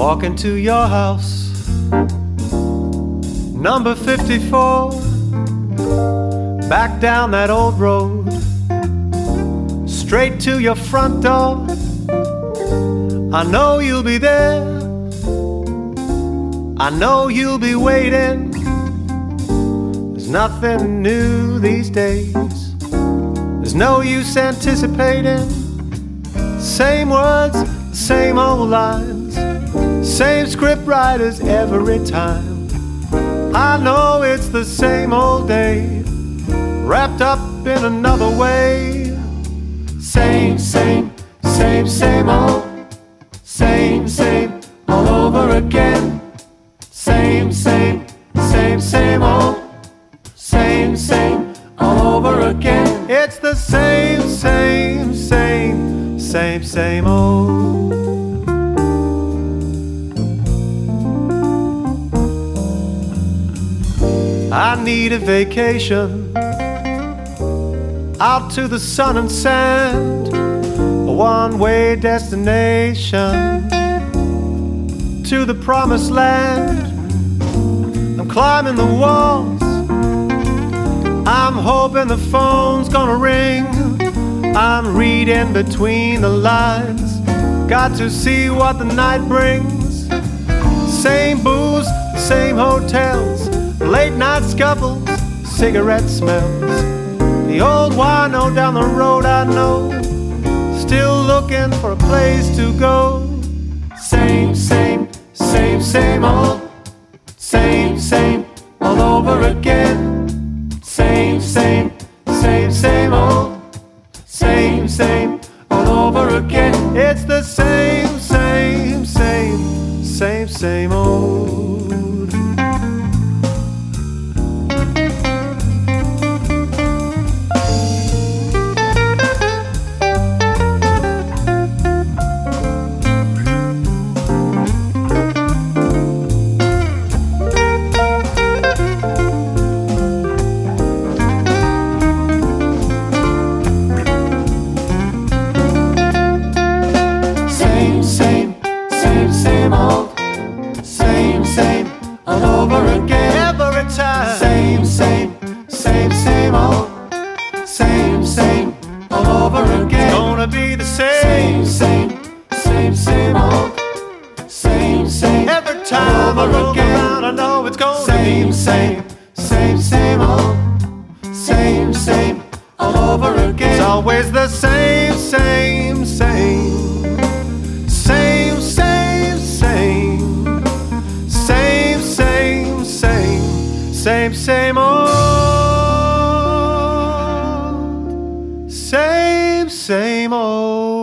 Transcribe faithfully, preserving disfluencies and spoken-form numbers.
walk into your house, number fifty-four, back down that old road, straight to your front door. I know you'll be there, I know you'll be waiting. There's nothing new these days, there's no use anticipating. Same words, same old lines, same script writers every time. I know it's the same old day, wrapped up in another way. Same, same, same, same old, same, same, all over again. Same, same, same, same old, same, same, all over again. It's the same, same, same, same, same old. I need a vacation, out to the sun and sand, a one-way destination to the promised land. I'm climbing the walls, I'm hoping the phone's gonna ring. I'm reading between the lines, got to see what the night brings. Same booze, same hotels, late night scuffles, cigarette smells. The old wino down the road I know, still looking for a place to go. Same, same, same, same old, same, same, all over again. Same, same, same, same old, same, same, all over again. It's the same, same, same, same, same old. Same, same, same, same old, same, same, all over again. It's gonna be the same, same, same, same old, same, same, every time I roll around I know it's gonna be the same, same, same old, same, same, all over again. It's always the same, same, same, same, same, same, same, same, same. Same, same old, same, same old.